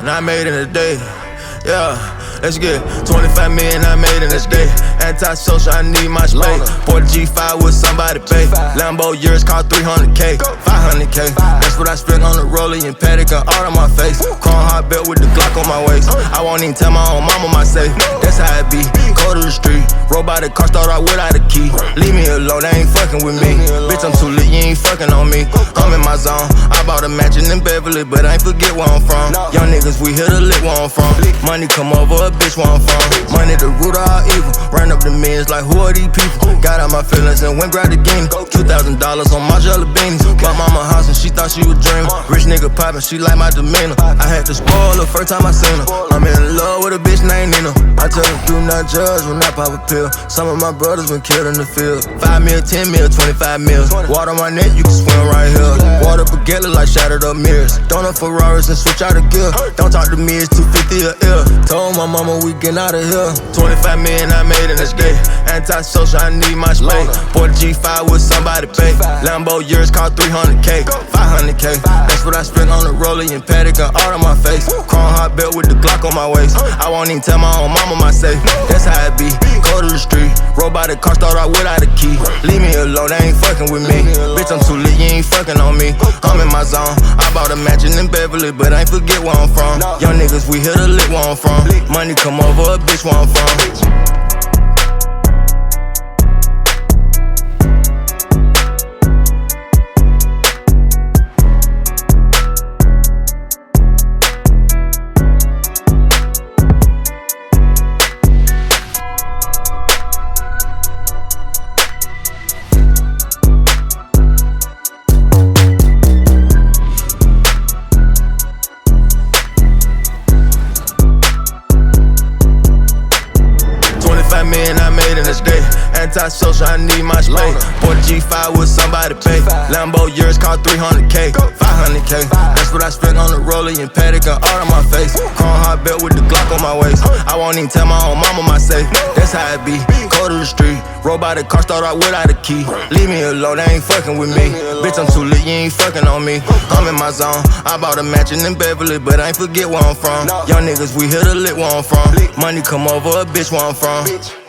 and I made it in a day. Yeah, let's get 25 million I made in a day. Anti-social, I need my space. Bought a G5 with somebody pay. Lambo years cost 300K, 500K. That's what I spent on the rollie and paddock and art on my face. Chrome hot belt with the Glock on my waist. I won't even tell my own mama my safe. That's how it be. Go to the street, robotic car start out without a key. Leave me alone, they ain't fucking with me. Bitch, I'm too lit, you ain't fucking on me. I'm in my zone. I bought a mansion in Beverly, but I ain't forget where I'm from. Young niggas, we hit a lick where I'm from. Money come over a bitch where I'm from. Money the root of all evil. Ran up the millions like who are these people? Got out my feelings and went grab the game. $2,000 on my jelly beanies. Bought mama a house and she thought she was dreaming. Rich nigga poppin', she like my demeanor. I had to spoil her first time I seen her. I'm in love with a bitch named Nina. I tell her do not judge when I pop a pill. Some of my brothers been killed in the field. 5 mil, 10 mil, 25 mil. Water on my neck, you can swim right here. Water baguette like shattered up mirrors. Donut Ferraris and switch out a gear. Don't talk to me, it's 250 a ear. Told my mama we getting out of here. 25 million I made in this day. Anti-social, I need my space. Bought a G5 with somebody pay. Lambo years cost 300K, 500K. That's what I spent on the rollie and paddock and art on my face. Chrome hot belt with the Glock on my waist. I won't even tell my own mama my safe. That's how it be. Go to the street, robotic car start out without a key. Leave me alone, they ain't fucking with me. Bitch, I'm too lit, you ain't fucking on me. I'm in my zone. I bought a mansion in Beverly, but I ain't forget where I'm from. Young niggas, we hit a lick where I'm from. Money come over a bitch where I'm from. 25 million I made in this day. Anti-social, I need my space. Bought a G5 with somebody pay. Lambo years cost 300K, 500K. That's what I spent on the rollie and paddock and art on my face. Chrome hot belt with the Glock on my waist. I won't even tell my own mama my safe. That's how it be. Go to the street, robotic car start out without a key. Leave me alone, they ain't fucking with me. Bitch, I'm too lit, you ain't fucking on me. I'm in my zone. I bought a mansion in Beverly, but I ain't forget where I'm from. Young niggas, we hit a lick where I'm from. Money come over a bitch where I'm from.